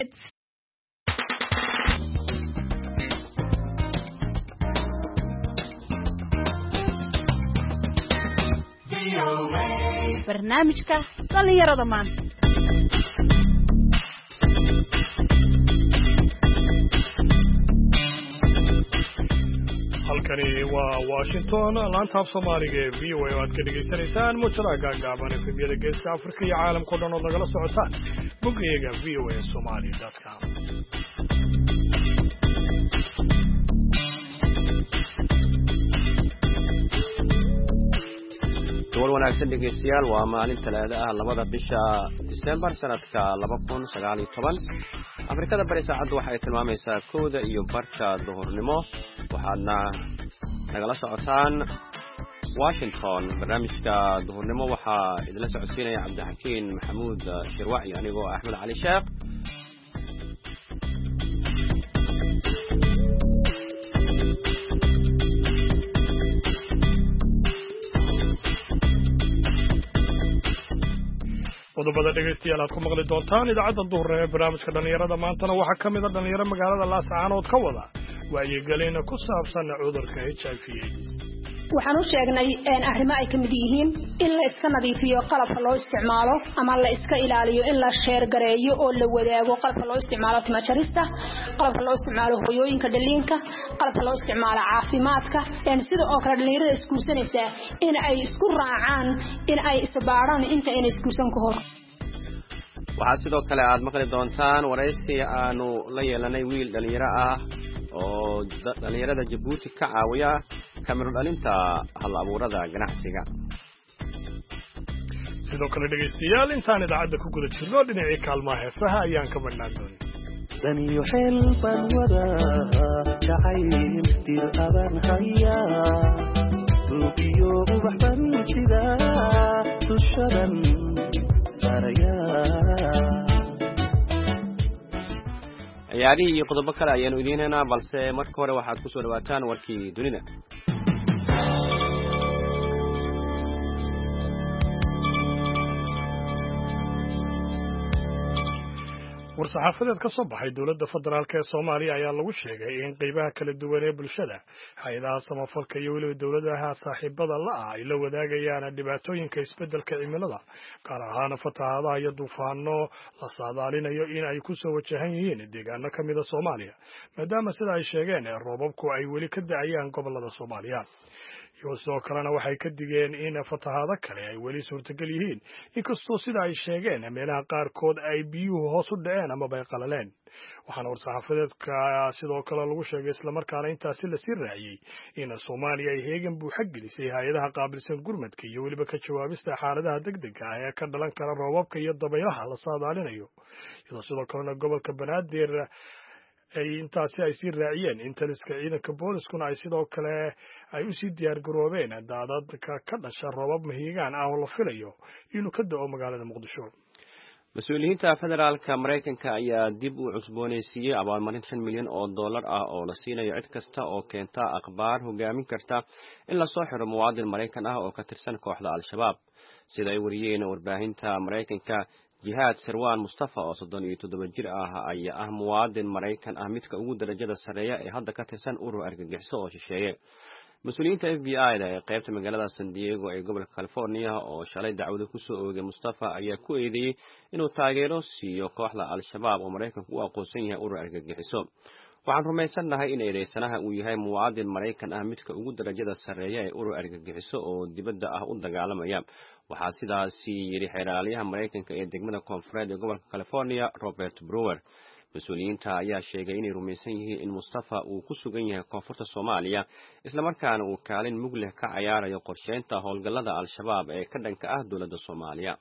barnaamijka dhalinyarada maanta. halkani waa Washington laanta af Soomaaliga ee VOA oo aad ka dhageysanaysaan muujada gaagaaban ee filimyada geeska Afrika iyo caalamka oo dhan oo nagala socotaan boggayaga voasomali.com. duwal wanaagsan dhegeystayaal waa maalin talaado ah 2 bisha December sanadka 2019 Afrikada bari saacadu waxay tilmaamaysaa 1 iyo barka duhurnimo waxaadna nagala socotaan Washington barnaamijka duhurnimo waxaa idin la socodsiinaya Cabdixakiin Maxamuud Shirwaci anigoo Axmed Cali Sheekh qodobada dhegeystayaal aad ku maqli doontaan idaacadda duhurnimo ee barnaamijka dhalinyarada maantana waxaa ka mid ah dhalinyaro magaalada Laascaanood ka wada wacyigelin ku saabsan cudurka HIV/AIDS. waxaan u sheegnay arrimo ay ka mid yihiin in la iska nadiifiyo qalabka loo isticmaalo ama la iska ilaaliyo in la sheer gareeyo oo la wadaago qalabka loo isticmaalo timajarista qalabka loo isticmaalo hooyooyinka dhaliinka qalabka loo isticmaalo caafimaadka sidoo oo kale dhalinyarada iskuulsanaysa in ay isku raacaan in ay isbaaraan inta ay iskuulsan ka hor. waxaa sidoo kale aad maqli doontaan waraysi aanu la yeelanay wiil dhalinyaro ah oo dhalinyarada Djibouti ka caawiya kamiro dhalinta hal abuurada ganacsiga. sidoo kale dhegeystayaal intaan idaacadda ku guda jirno dhinacii kaalmaha heesaha ayaan ka badnaan doonaa daniyo xeel baan wadaa jacayl dir aban haya ruubiyo ubax baan sida tushadan saraya ciyaarihii iyo qodobo kale ayaanu idiin haynaa balse marka hore waxaad ku soo dhawaataan warkii dunida. war-saxaafadeed ka soo baxay dowladda federaalk ee Soomaaliya ayaa lagu sheegay in qaybaha kala duwan ee bulshada hay'adaha samafalka iyo weliba dowladaha saaxiibada la ah ay la wadaagayaan dhibaatooyinka isbeddelka cimilada gaar ahaan fatahaadaha iyo duufaano la saadaalinayo in ay ku soo wajahan yihiin deegaano ka mid ah Soomaaliya maadaama sida ay sheegeen roobabku ay weli ka da'ayaan gobollada Soomaaliya. sidoo kalena waxay ka digeen in fatahaado kale ay weli suurtagal yihiin inkastoo sida ay sheegeen meelaha qaarkood ay biyuhu hoos u dhaceen ama bay qalaleen. waxaana war-saxaafadeedka sidoo kale lagu sheegay islamarkaana intaasi lasii raaciyey in Soomaaliya ay heegan buuxa gelisay hay-adaha qaabilsan gurmadka iyo weliba ka jawaabista xaaladaha degdega ah ee ka dhalan kara roobabka iyo dabaylaha la saadaalinayo iyadoo sidoo kalena gobolka Banaadir ay intaasi ay sii raaciyeen in taliska ciidanka booliskuna ay sidoo kale ay u sii diyaar garoobeen daadadka ka dhasha roobab mahiigaan ah oo la filayo inuu ka da'o magaalada Muqdisho. mas-uuliyiinta federaalka Mareykanka ayaa dib u cusboonaysiiyey abaalmarin $5 milyan ah oo la siinayo cid kasta oo keenta akhbaar hogaamin karta in la soo xiro muwaadin Mareykan ah oo ka tirsan kooxda Al-Shabaab sida ay wariyeen warbaahinta Mareykanka. Jihaad Sarwaan Mustafa oo 37 jir ah ayaa ah muwaadin Mareykan ah midka ugu darajada sareeya ee hadda ka tirsan urur argagixiso oo shisheeye. mas-uuliyiinta FBI-da ee qaybta magaalada San Diego ee gobolka California oo shalay dacwado ku soo oogay Mustafa ayaa ku eedeeyay inuu taageero siiyo kooxda Al-Shabaab oo Mareykanku u aqoonsan yahay urur argagixiso. waxaan rumaysanahay in eedeysanaha uu yahay muwaadin Mareykan ah midka ugu darajada sareeya ee urur argagixiso oo dibadda ah u dagaalamaya. waxaa sidaasi yiri xeeraalyaha Mareykanka ee degmada Koonfureed ee gobolka California Robert Brewer. mas-uuliyiinta ayaa sheegay inay rumaysan yihiin in Mustafa uu ku sugan yahay koonfurta Soomaaliya isla markaana uu kaalin mug leh ka ciyaarayo qorsheynta howlgallada Al-Shabaab ee ka dhanka ah dowladda Soomaaliya.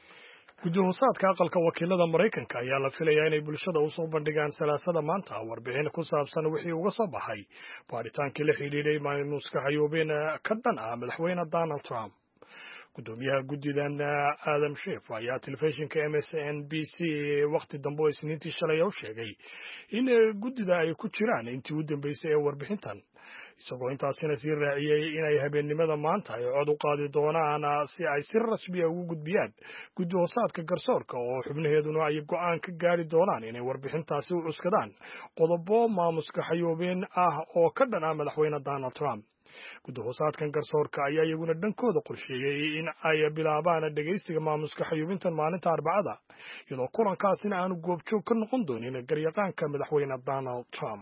gudoomiyaha aqalka wakiilada Mareykanka ayaa la filayaa inay bulshada u soo bandhigaan salaasada maanta warbixin ku saabsan wixii uga soo baxay baaritaankii la xidhiidhay maamuuska xayuubin ka dhan ah madaxweyne Donald Trump. gudoomiyaha guddidan Adam Schiff ayaa telefishinka MSNBC waqti dambe oo Isniintii shalay u sheegay in guddida ay ku jiraan intii u dambeysay ee warbixintan isagoo intaasina sii raaciyey inay habeennimada maanta ay cod u qaadi doonaan si ay si rasmiya ugu gudbiyaan guddi hoosaadka garsoorka oo xubnaheeduna ay go'aan ka gaari doonaan inay warbixintaasi u cuskadaan qodobo maamuska xayoobeen ah oo ka dhan ah madaxweyne Donald Trump. guddi hoosaadkan garsoorka ayaa iyaguna dhankooda qorsheeyey in ay bilaabaan dhegaysiga maamuska xayuubintan maalinta Arbacada, iyadoo kulankaasina aanu goobjoog ka noqon doonin garyaqaanka madaxweyne Donald Trump.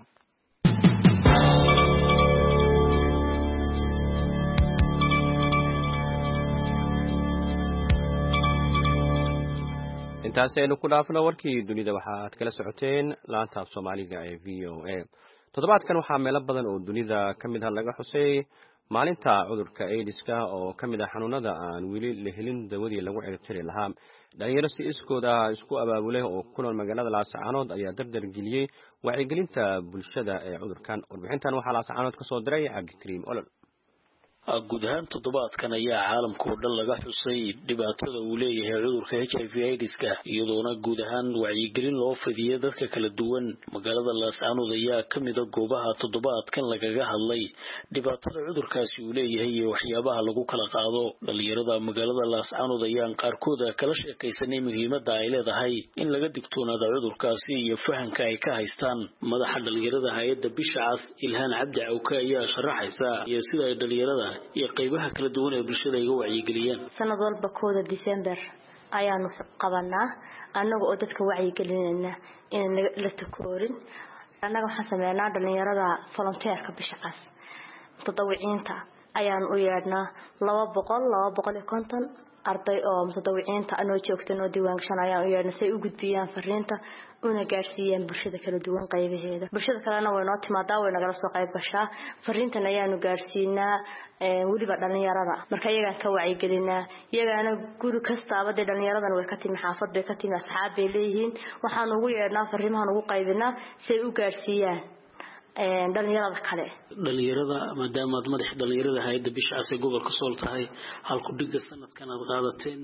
intaasi aynu ku dhaafno warkii dunida waxaad kala socoteen laanta af Soomaaliga ee VOA. toddobaadkan waxaa meelo badan oo dunida ka mid ah laga xusay maalinta cudurka AIDS-ka oo ka mid ah xanuunada aan weli la helin dawadii lagu ciribtiri lahaa. dhalinyaro si iskooda isku abaabulay oo ku nool magaalada Laascaanood ayaa dardar geliyey wacyigelinta bulshada ee cudurkan. warbixintan waxaa Laascaanood ka soo diray Cabdikariim Olol. guud ahaan toddobaadkan ayaa caalamka oo dhan laga xusay dhibaatada uu leeyahay cudurka HIV/AIDS-ka iyadoona guud ahaan wacyigelin loo fidiyay dadka kala duwan. magaalada Laascaanood ayaa ka mid ah goobaha toddobaadkan lagaga hadlay dhibaatada cudurkaasi uu leeyahay iyo waxyaabaha lagu kala qaado. dhalinyarada magaalada Laascaanood ayaan qaarkood kala sheekaysanay muhiimadda ay leedahay in laga digtoonaado cudurkaasi iyo fahamka ay ka haystaan. madaxa dhalinyarada hay'adda Bisha Cas Ilhaan Cabdi Cawka ayaa sharaxaysa iyo sida ay dhalinyarada iyo qaybaha kala duwan ee bulshada ay wacyigeliyaan. sanad walba 1 December ayaanu qabanaa anaga oo dadka wacyigelinayna in la takoorin. anaga waxaan sameeynaa dhalinyarada volunteerka Bisha Cas tadawiciinta ayaan u yeedhnaa 250 arday oo mutadawiciinta anoo joogtan oo diiwaan gashan ayaan u yeedhnaa si ay u gudbiyaan fariinta una gaarsiiyaan bulshada kala duwan qaybaheeda. bulshada kalena way noo timaadaa way nagala soo qayb gashaa. fariintan ayaanu gaarsiinaa waliba dhalinyarada marka iyaga ka wacyigelinaa. iyagana guri kastaaba dhalinyaradan way ka timi xaafad bay ka timi asxaab bay leeyihiin. waxaan ugu yeedhnaa fariimahan ugu qaybinaa si ay u gaarsiiyaan dhalinyarada kale. dhalinyarada maadaama aad madax dhalinyarada hay'adda Bisha Cas ee gobolka Sool tahay halku dhiga sanadkan aad qaadateen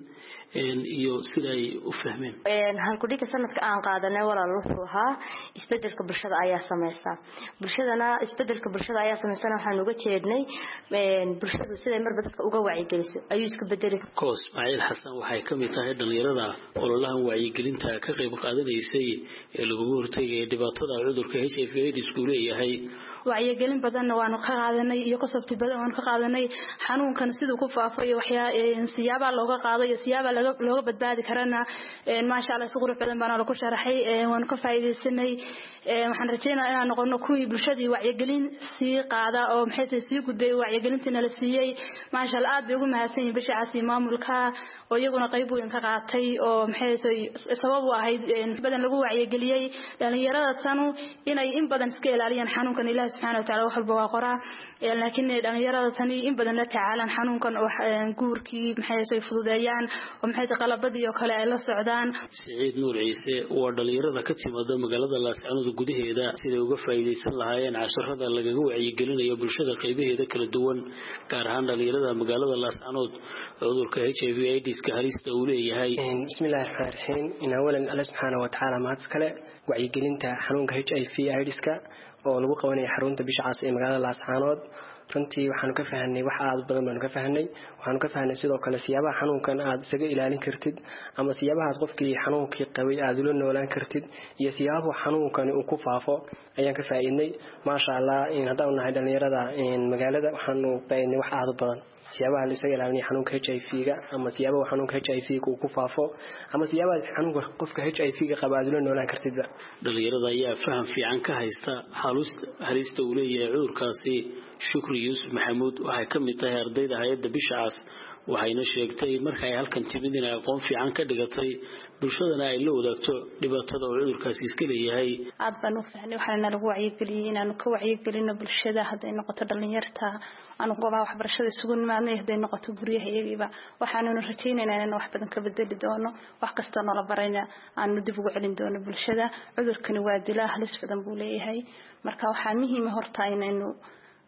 iyo sida ay u fahmeen. halku dhiga sanadka aan qaadanay walaal wuxuu ahaa isbedelka bulshada ayaa sameeysa. bulshadana isbedelka bulshada ayaa sameeysan waxaan uga jeednay bulshadu sida marba dadka uga wacyigeliso ayuu isku bedeli. Koos Ismaaciil Xasan waxay ka mid tahay dhalinyarada ololahan wacyigelinta ka qayb qaadanaysay ee lagu hortagay dhibaatada cudurka HIV/AIDS ku leeyahay. wacyigelin badan waanu ka qaadanay iyo qasabti badan waanu ka qaadanay xanuunkan sidoo ku faafay siyaaba looga qaado iyo siyaaba looga badbaadi karana ma sha Allah si qurux badan baan ku sharaxay waanu ka faa'iideysanay. waxaan rajaynayaa inaan noqono kuwii bulshadii wacyigelin sii qaada oo maxay sii gudbay wacyigelintina la siiyay. ma sha Allah aad bay ugu mahadsan yihiin Bisha Cas maamulka oo iyaguna qayb weyn ka qaatay oo maxay sabab u ahayd badan lagu wacyigeliyay dhalinyarada tanu inay in badan iska ilaaliyaan xanuunkan. Ilaahay subhanahu wa ta'ala wax walba waa qoraa laakiin dhalinyarada tani in badan la tacaalan xanuunkan oo guurkii maxay fududeeyaan oo maxay qalabadii oo kale ay la socdaan. Saciid Nuur Ciise waa dhalinyarada ka timada magaalada Laascaanood gudaheeda sida uga faa'iideysan lahaayeen casharada lagaga wacyigelinayo bulshada qaybaheeda kala duwan gaar ahaan dhalinyarada magaalada Laascaanood cudurka HIV/AIDS-ka halista uu leeyahay. bismillaahir rahmaanir rahiim. in awalan Allah subhanahu wa ta'ala maad kale wacyigelinta xanuunka HIV/AIDS-ka oo lagu qabanay xarunta Bisha Cas ee magaalada Laascaanood. runtii waxaan ka fahanay wax aad badan baan ka fahanay. waxaan ka fahanay sidoo kale siyaabaha xanuunkan aad isaga ilaalin kartid ama siyaabaha qofkii xanuunkii qabay aad ula noolaan kartid iyo siyaabaha xanuunkan uu ku faafo ayaan ka faa'iidnay. ma sha Allah in hadaan nahay dhalinyarada magaalada waxaan u baahnay wax aad badan siyaabaha la isaga ilaalinayo xanuunka HIV-ga ama siyaabaha xanuunka HIV-ga uu ku faafo ama siyaabaha xanuunka qofka HIV-ga qaba aad ula noolaan kartid. dhalinyarada ayaa faham fiican ka haysta halista uu leeyahay cudurkaasi. Shukri Yuusuf Maxamuud waxay ka mid tahay ardayda hay'adda Bisha Cas waxayna sheegtay markay halkan timid inay aqoon fiican ka dhigatay bulshadana ay la wadaagto dhibaatada uu cudurkaasi iska leeyahay. aad baan u fahnay waxaana lagu wacyigeliyay inaanu ka wacyigelino bulshada haday noqoto dhalinyarta aanu goobaha waxbarashada isugu nimaadnay haday noqoto guryaha iyagiiba waxaanu rajaynaynaa inaan wax badan ka bedeli doono wax kasta oo la barayna aanu dib ugu celin doono bulshada. cudurkani waa dilaa halis badan buu leeyahay marka waxaa muhiim ah horta inaynu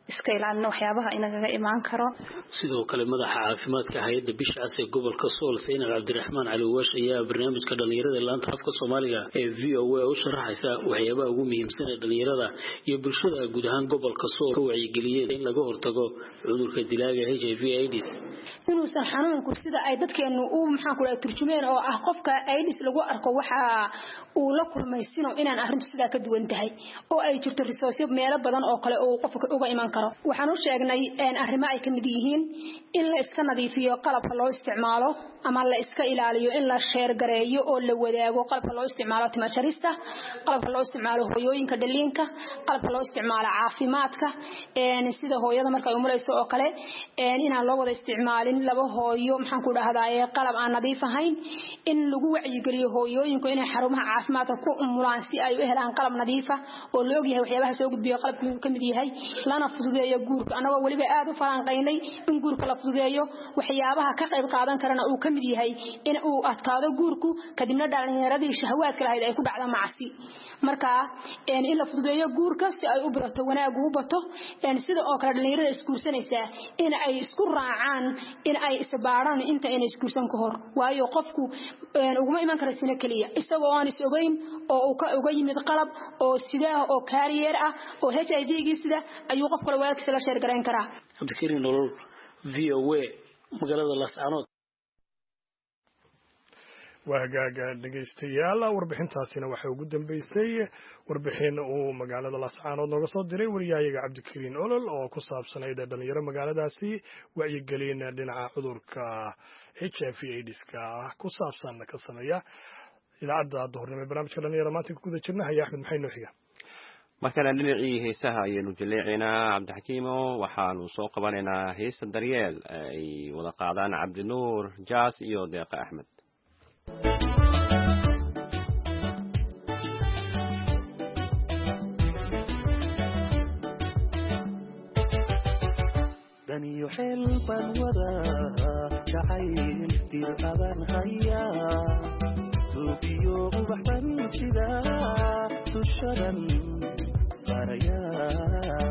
iska ilaalino waxyaabaha inaga imaan karo. sidoo kale madaxa caafimaadka hay'adda bisha cas ee gobolka Sool Sayna Cabdiraxmaan Cali Waash ayaa barnaamijka dhalinyarada laanta afka Soomaaliga ee VOA u sharaxaysa waxyaabaha ugu muhiimsan ee dhalinyarada iyo bulshada guud ahaan gobolka Sool ka wacyigeliyeen in laga hortago cudurka dilaaga HIV/AIDS. inuusan xanuunku sida ay dadkeenu u maxaan ku turjumeen oo ah qofka AIDS lagu arko waxa uu la kulmaysino inaan arrintu sida ka duwan tahay oo ay jirto resource meelo badan oo kale oo qofka uga iman karo. waxaan u sheegnay in arrimo ay kamid yihiin in la iska nadiifiyo qalabka loo isticmaalo ama la iska ilaaliyo in la sheer gareeyo oo la wadaago qalabka loo isticmaalo timo jarista, qalabka loo isticmaalo hooyooyinka dhaliinka, qalabka loo isticmaalo caafimaadka sida hooyada marka ay umuleyso oo kale inaan loo wada isticmaalin laba hooyo maxaan ku dhahdaa qalab aan nadiif ahayn, in lagu wacyigeliyo hooyooyinku inay xarumaha caafimaadka ku umulaan si ay u helaan qalab nadiif ah oo la og yahay waxyaabaha soo gudbiyo qalabku kamid yahay lana fududeeyo guurka. anagoo waliba aad u falanqaynay in guurka la fududeeyo waxyaabaha ka qayb qaadan karana uu kamid yahay in uu adkaado guurku kadibna dhalinyaradii shahwaadka lahayd ay ku dhacdo macsi. marka in la fududeeyo guurka si ay u badato wanaag u bato sida oo kale dhalinyarada iskuursanaysa in ay isku raacaan in ay isbaaraan inta inay iskuursan ka hor waayo qofku uguma iman karo sina kaliya isagoo aan is ogeyn oo uu ka uga yimid qalab oo sidaa oo career ah oo HIV-ga sida ayuu qof kale waalkiisa la sheer gareyn karaa. Cabdikariin Nolol VOA magaalada Laascaanood. waagaaga dhageystayaal warbixintaasina waxay ugu dambeysay warbixin uu magaalada Laascaanood nooga soo diray wariyahayaga Cabdikariin Nolol oo ku saabsanayd dhalinyaro magaaladaasi wacyigelin dhinaca cudurka HIV/AIDS-ka ku saabsan ka sameeya idaacadda duhurnimo barnaamijka dhalinyarada maanta ku guda jirna haya Axmed maxay noo xiga markana dhinacii heesaha ayaynu jaleecinaa cabdixakiimo waxaanu soo qabanaynaa heesta daryeel ay wada qaadaan cabdinuur jaas iyo deeqa axmed. daniyo xeel baan wadaa jacayl dir aban hayaa suuqiyo ubax baan sidaa dushadan saarayaa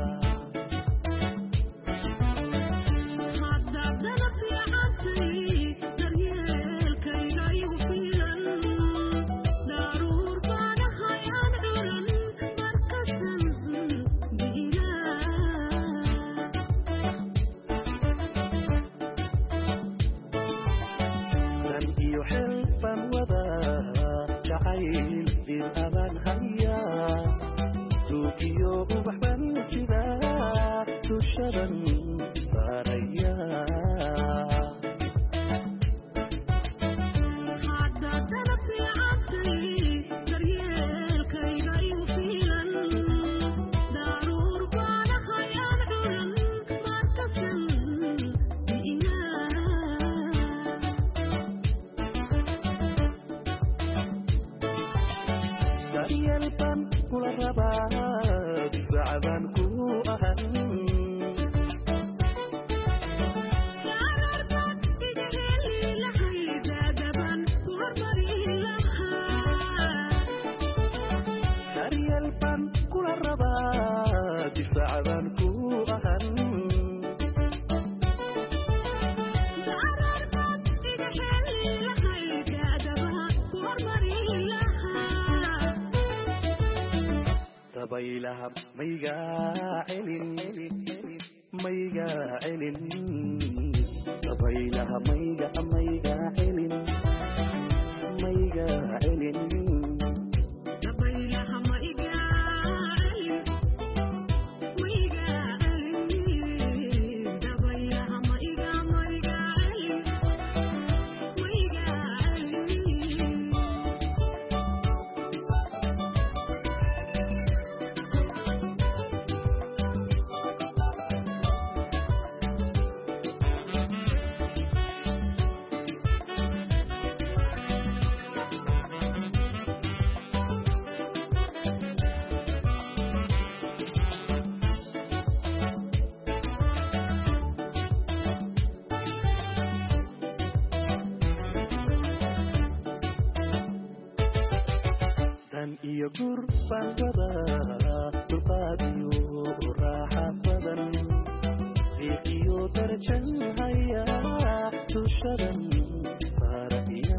iyo gur baan wadaa dulqaad iyo raaxa badan iyo darajan haya dushadan saaraya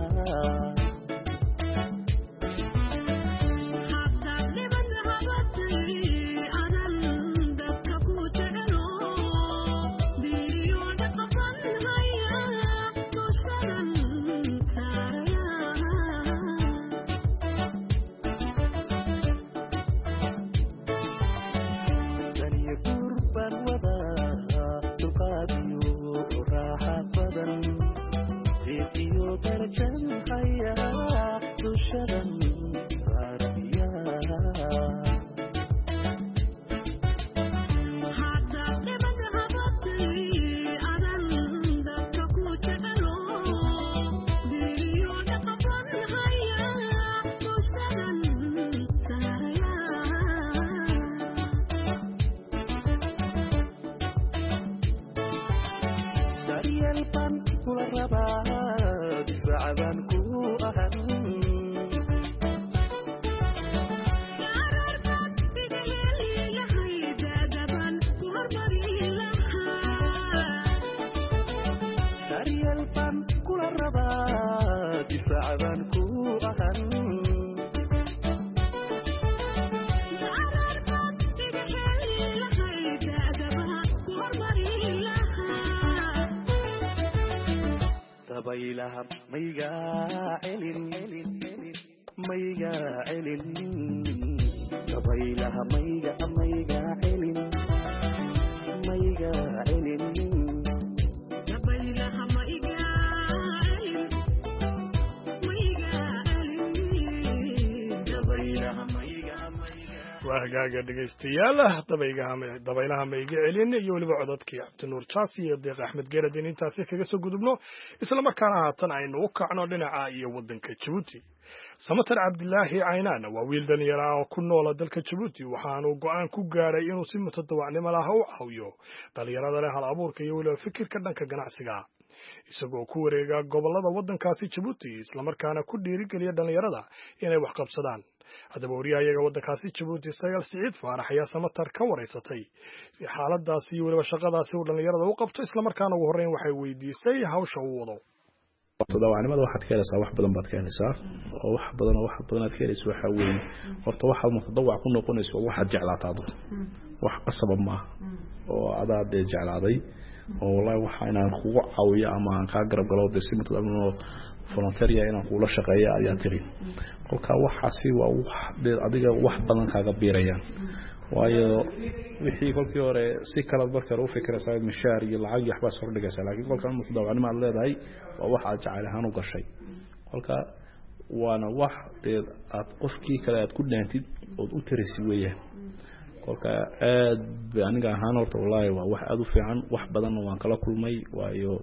hagaaga dhegaystayaal dabaylaha ma iga celin iyo weliba codadkii cabdinuur jaasi iyo deeq axmed geeradin intaasi kaga soo gudubno isla markaana haatan aynu u kacno dhinaca iyo waddanka Djibouti. Samatar Cabdilaahi Caynaan waa wiil dhalinyaro ah oo ku nool dalka Djibouti waxaanu go'aan ku gaaray inuu si mutadawacnimo ah u caawiyo dhalinyarada leh hal abuurka iyo weliba fikirka dhanka ganacsiga isagoo ku wareega gobolada waddankaasi Djibouti isla markaana ku dhiirigeliya dhalinyarada inay wax qabsadaan. haddaba wariyahayaga waddankaasi Djibouti Sagaal Siciid Faarax ayaa Samatar ka wareysatay xaaladaasi iyo weliba shaqadaasi uu dhalinyarada u qabto isla markaana ugu horreyn waxay weydiisay hawsha uu wado. mutadawacnimada waxaad ka helaysaa wax badan baad ka helaysaa oo wax badan aad ka helaysaa waxa weeye horta waxaad mutadawac ku noqonayso waxaad jeclaataado wax qasab ma oo aad jeclaaday oo wallahi waxa inaan kugu caawiyo ama aan ka garab galo si mutadawacnimo volunteer inaan kula shaqeeyo ayaa tiri kolka waxaasi waa wax adiga wax badan kaaga biirayaan waayo wixii kolkii hore si kala barkar u fikiraysaa mishaar iyo lacag waxba soo dhigaysaa laakiin kolka mutadawacnimo aad leedahay waa wax aad jecel ahaan u gashay kolka waana wax aad qofkii kale aad ku dhaantid oo u tirisi weeyaan kolka aad aniga ahaan horta wallahi waa wax aad u fiican wax badan waan kala kulmay waayo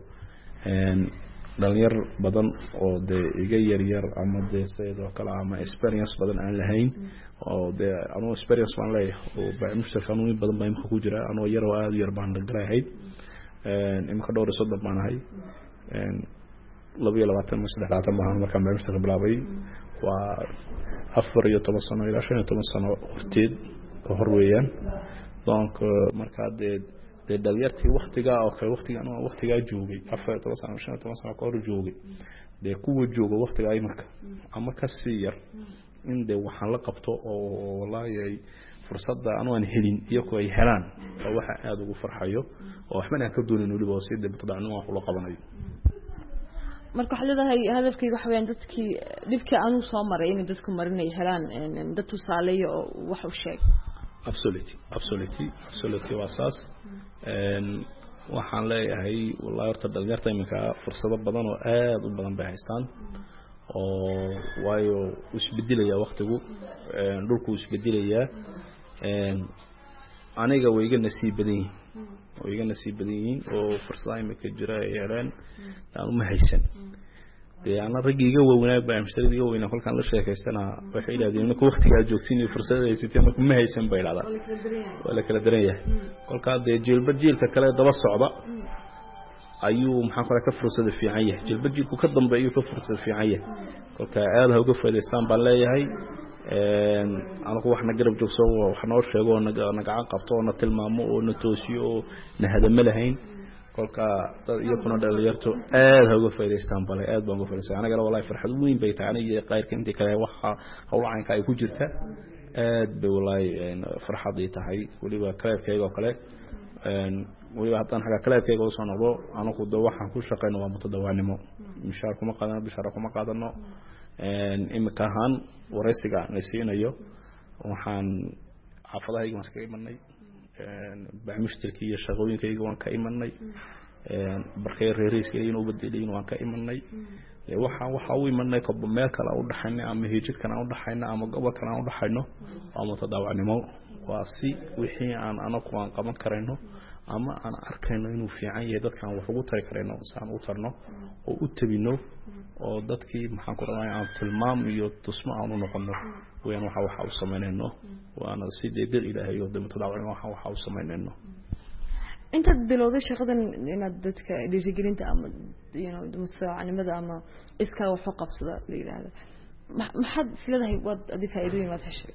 dhalinyar badan oo iga yar ama sidoo kale ama experience badan aan lahayn oo anoo experience baan leeyahay oo baamushta qanuuni badan baa imka ku jira anoo yar oo aad yar baan garahay imka dhowr soo dhammaanahay 22 baan markaan baamushta bilaabay waa 14 sano ilaa 15 sano horteed ka hor weeyaan donc marka dhalinyartii waqtiga oo kale waqtiga joogay 14 sano 15 sano ka hor joogay kuwa jooga waqtiga ay marka ama ka sii yar in waxaan la qabto oo wallahi fursadda aan helin iyo ay helaan waxa aad ugu farxayo oo waxba aan ka doonin waliba oo si mutadawacnimo wax loo qabanayo marka waxa leedahay hadafkayga waxa weeyaan dadkii dibkii aanu soo maray in dadku marinay helaan dad tusaaleeyo wax u sheeg absolutely wasaas waxaan leeyahay wallahi horta dhalinyarta iminka fursado badan oo aad u badan bay haystaan oo waayo isbeddelaya waqtigu dhulku isbeddelaya aniga way iga nasiib badan yihiin oo fursadaha iminka jira ay helaan aan uma haysan ana ragiga wanaag baa mashtaradiga weyn halkan la sheekaystana waxay ilaahdeen marka waqtiga aad joogtiin fursad ay siteen marka ma haysan bay ilaadaa wala kala dareeyay kolka jiilka kale daba socda ayuu maxaa kale ka fursad fiican yahay jiilku ka dambeeyo ka fursad fiican yahay kolka aad uga faa'iideystaan baan leeyahay anagu wax na garab joogso wax noo sheego gacan qabto oo na tilmaamo oo na toosiyo oo na hadama lahayn kolka iyaguna dhalinyarto aad uga faa'iideystaan bale aad baan uga faa'iideystay anaga wallahi farxad weyn bay tahay aniga qayrka intii kale waxa hawlaanka ay ku jirta aad bay wallahi farxad ay tahay waliba qayrkayga oo kale waliba haddaan xaga qayrkayga oo soo noqdo anagu waxaan ku shaqeyno waa mutadawaanimo mishaar kuma qaadano bishaar kuma qaadano imika ahaan wareysiga la siinayo waxaan xaafadahayga iska imanay bacmushtirkii iyo shaqooyinkayga waan ka imanay barkay reeriskayga inuu badalay waan ka imanay waxa uu imanay ka meel kale u dhaxayna ama hijidkan u dhaxayna ama gobol kale u dhaxayno ama tadawacnimo waa si wixii aan anagu aan qaban karayno ama aan arkayno inuu fiican yahay dadkan wax ugu tari karayno saan u tarno oo u tabino oo dadkii maxaan ku rabaa aan tilmaam iyo tusmo aan u noqono weeyaan waxa u sameynayno waana si deedeed ilaahay oo damtadaawacno waxa u sameynayno inta bilowday shaqadan inaad dadka dhiirigelinta ama mutadaawacnimada ama iska wax u qabsada la yiraahdo maxad sidahay wad faa'iidooyin waad heshay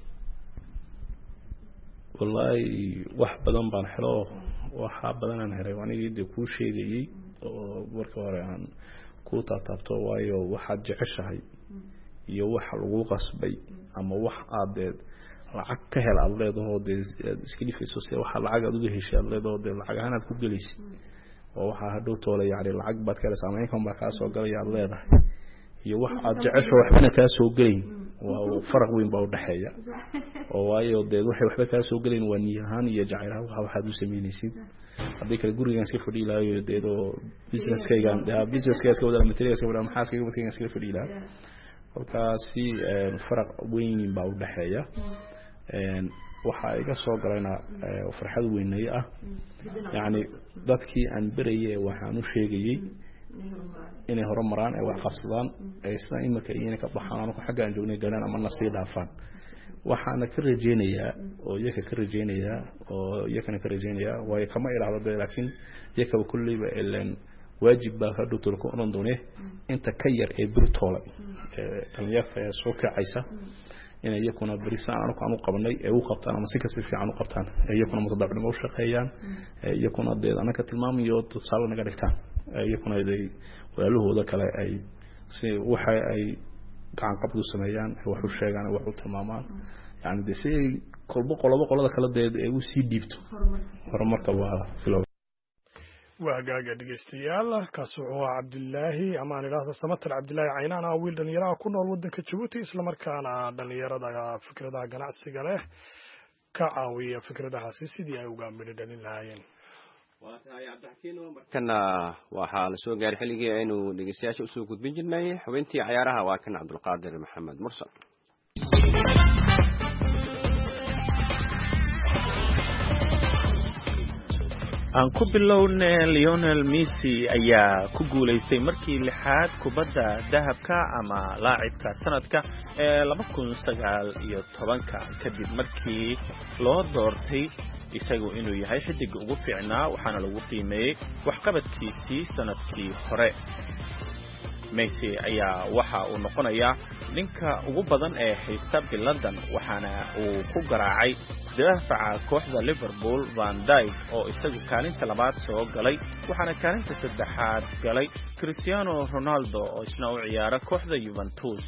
wallahi wax badan baan helo waxa badan aan helay wanigii ku sheegayay oo marka hore aan ku taabto waayo waxa jeceshahay iyo waxa lagu qasbay ama wax aad lacag ka hel aad leedahay iska dhifayso si waxa lacag aad uga heshay aad leedahay lacag ahaan aad ku galeysay oo waxa hadhow toolay yaani lacag baad ka helaysaa ama ka ka soo galay aad leedahay iyo wax aad jeceshahay waxna ka soo galay waa farq weyn baa u dhaxeeya oo waayo waxba ka soo galeen waa niyahan iyo jacayl waxa u sameynaysid hadii kale gurigan iska fadhiilaayo deedo businesskayga wada materialska wada maxaaskayga wada iska fadhiilaa halkaasi farq weyn baa u dhaxeeya waxa iga soo galayna farxad weynay ah yaani dadkii aan barayay waxaan u sheegayay inay horumaraan ay wax qabsadaan ay isla imika inay ka baxaan ku xagga aan joognay galaan ama nasiib dhaafaan waxaana ka rajeynayaa oo iyakana ka rajeynayaa way kama ilaahdo laakiin iyaka kulliba ilaan waajib baa hadhow tulko oran doonee inta ka yar ee birtoola dhalinyarta soo kacaysa inay iyakuna barisan aan u qabanay ee u qabtaan ama si kasta fiican u qabtaan iyakuna mutadaabnimo u shaqeeyaan iyakuna anaka tilmaamayo tusaale naga dhigtaan iyakuna ay walaalahooda kale ay si waxa ay gacan qabdu sameeyaan wax u sheegaan wax u tilmaamaan yani si qolada kala ay u sii dhiibto horumarka waa silo waagaaga dhageystayaal kaas wuxuu Cabdullaahi amaan ilaahda Samatar Cabdullaahi Caynaan wiil dhalinyaro ku nool wadanka Djibouti isla markaana dhalinyarada fikradaha ganacsiga leh ka caawiya fikradahaasi sidii ay uga mid dhalin lahaayeen kana waxaa la soo gaaray xilligii aynu dhageystayaasha u soo gudbin jirnay xubintii ciyaaraha waa kan Cabdulqaadir Maxamed Mursal aan ku bilownay Lionel Messi ayaa ku guuleystay markii lixaad kubadda dahabka ama laacibka sanadka ee 2019 kadib markii loo doortay isagu inuu yahay xidiga ugu fiicnaa waxaana lagu qiimeeyay waxqabadkiisii sanadkii hore Messi ayaa waxa uu noqonayaa ninka ugu badan ee haysta biladan waxaana uu ku garaacay daafaca kooxda Liverpool Van Dijk oo isagu kaalinta labaad soo galay waxaana kaalinta saddexaad galay Cristiano Ronaldo oo isna u ciyaara kooxda Juventus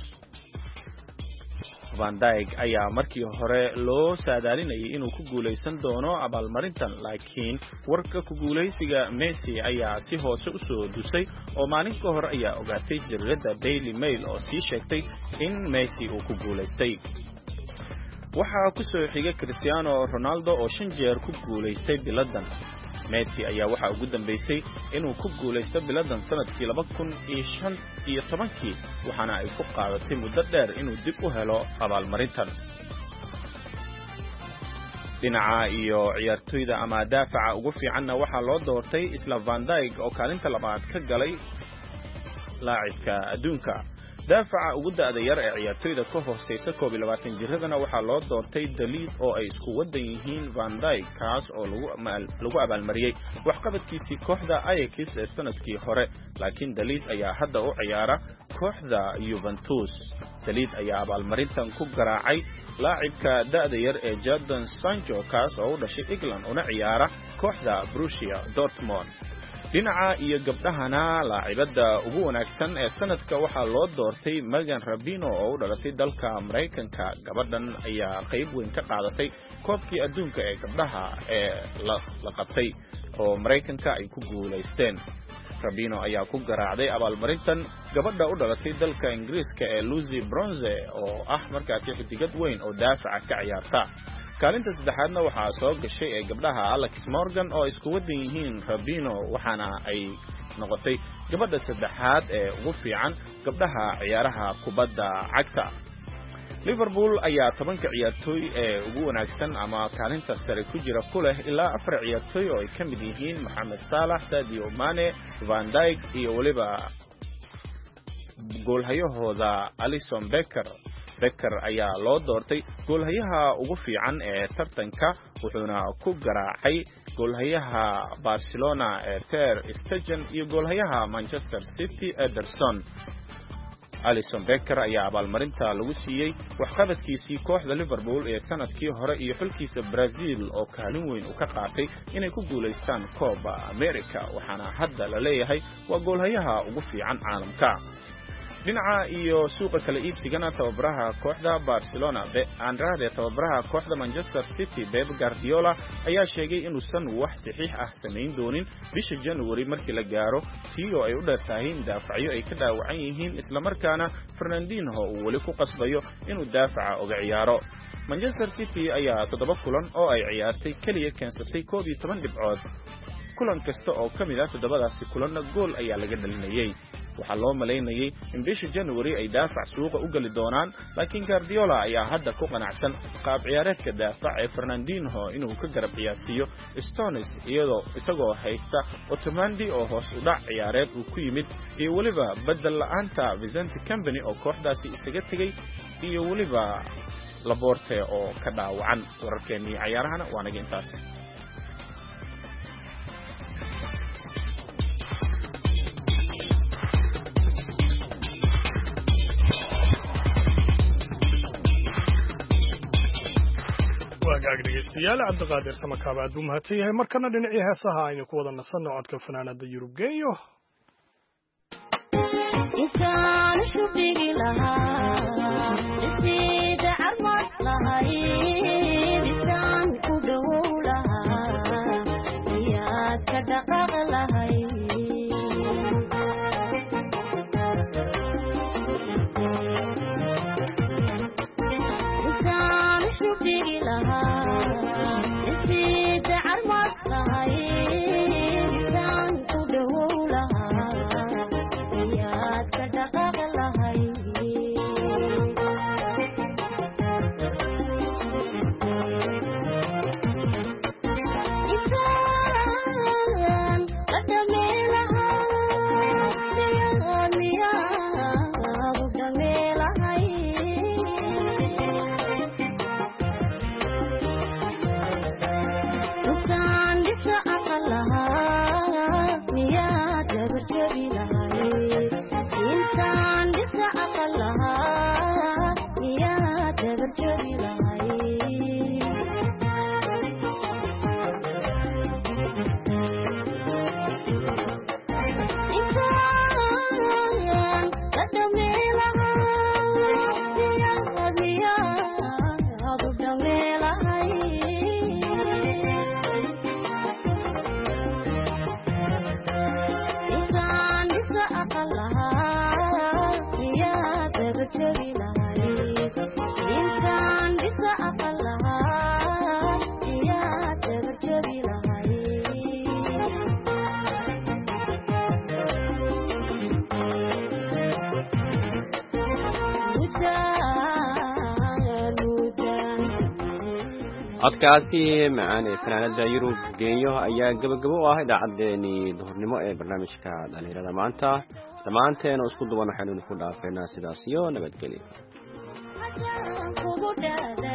Van Dijk ayaa markii hore loo saadaalinayay inuu ku guuleysan doono abaalmarintan laakiin warka ku guuleysiga Messi ayaa si hoose u soo dusay oo maalin ka hor ayaa ogaatay jaridda Daily Mail oo sii sheegtay in Messi uu ku guuleystay waxa ku soo xigay Cristiano Ronaldo oo 5 jeer ku guuleystay biladan Messi ayaa waxa ugu dambeysay inuu ku guuleysto biladan sanadkii 2015 waxaana ay ku qaadatay muddo dheer inuu dib u helo abaalmarintan dhinaca iyo ciyaartoyda ama daafaca ugu fiicanna waxa loo doortay isla Van Dijk oo kaalinta labaad ka galay laacibka adduunka daafaca ugu da'da yar ee ciyaartoyda ka hoostaysa 21 jiradana waxaa loo doortay Daliid oo ay isku wadan yihiin Van Dijk kaas oo lagu abaalmariyay waxqabadkiisii kooxda Ajax ee sanadkii hore laakiin Daliid ayaa hadda u ciyaara kooxda Juventus Daliid ayaa abaalmarintan ku garaacay laacibka da'da yar ee Jadon Sancho kaas oo u dhashay England una ciyaara kooxda Borussia Dortmund dhinaca iyo gabdhahana laacibada ugu wanaagsan ee sanadka waxaa loo doortay Megan Rapinoe oo u dhalatay dalka Mareykanka gabadhan ayaa qayb weyn ka qaadatay koobkii adduunka ee gabdhaha ee la qabtay oo Mareykanka ay ku guuleysteen Rapinoe ayaa ku garaacday abaalmarintan gabadha u dhalatay dalka Ingiriiska ee Lucy Bronze oo ah markaasi xidigad weyn oo daafaca ka ciyaarta kaalinta saddexaadna waxaa soo gashay ee gabdhaha Alex Morgan oo isku wadan yihiin Rapinoe waxaana ay noqotay gabadha saddexaad ee ugu fiican gabdhaha ciyaaraha kubadda cagta Liverpool ayaa 10 ciyaartoy ee ugu wanaagsan ama kaalinta sare ku jira ku leh ilaa 4 ciyaartoy oo ay ka mid yihiin Mohamed Salah, Sadio Mane, Van Dijk iyo waliba goolhayahooda Alisson Becker ayaa loo doortay goolhayaha ugu fiican ee tartanka wuxuuna ku garaacay goolhayaha Barcelona ee Ter Stegen iyo goolhayaha Manchester City Ederson Alisson Becker ayaa abaalmarinta lagu siiyay waxqabadkiisii kooxda Liverpool ee sanadkii hore iyo xulkiisa Brazil oo kaalin weyn u ka qaatay inay ku guuleystaan Copa America waxaana hadda la leeyahay waa goolhayaha ugu fiican caalamka dhinaca iyo suuqa kala iibsigana tababaraha kooxda Barcelona tababaraha kooxda Manchester City Pep Guardiola ayaa sheegay inuusan wax saxiix ah sameyn doonin bisha January markii la gaaro tii ay u dheertahay daafacyo ay ka dhaawacan yihiin isla markaana Fernandinho uu wali ku qasbayo inuu daafaca uga ciyaaro Manchester City ayaa 7 kulan oo ay ciyaartay kaliya keensatay 11 dhibcood kulan kasta oo kamid ah 7daasi kulanna gool ayaa laga dhalinayay waxaa loo maleynayay in bisha January ay daafac suuqa u gali doonaan laakiin Guardiola ayaa hadda ku qanacsan qaab ciyaareedka daafac ee Fernandinho inuu ka garab ciyaarsiyo Stones isagoo haysta Otamendi oo hoos u dhac ciyaareed uu ku yimid iyo waliba badal la'aanta Vicente Company oo kooxdaasi isaga tagay iyo waliba Laporte oo ka dhaawacan wararkeennii ciyaarahana waa naga intaas dhegeystayaal cabdiqaadir samakaab aad buu mahadsan yahay markana dhinacii heesaha aynu ku wada nasanno codka fanaanada Yurub Genyo intaan isku dhigi lahaa sida armad lahayd intaan ku dhowow lahaa iyaad ka dhaqaaq lahayd codkaasi macaan ee fanaanada Yurub Genyo ayaa gabagabo u ah idaacadeeni duhurnimo ee barnaamijka dhalinyarada maanta dhammaanteen oo isku duwan waxaynu ku dhaafeynaa sidaas iyo nabadgelyo.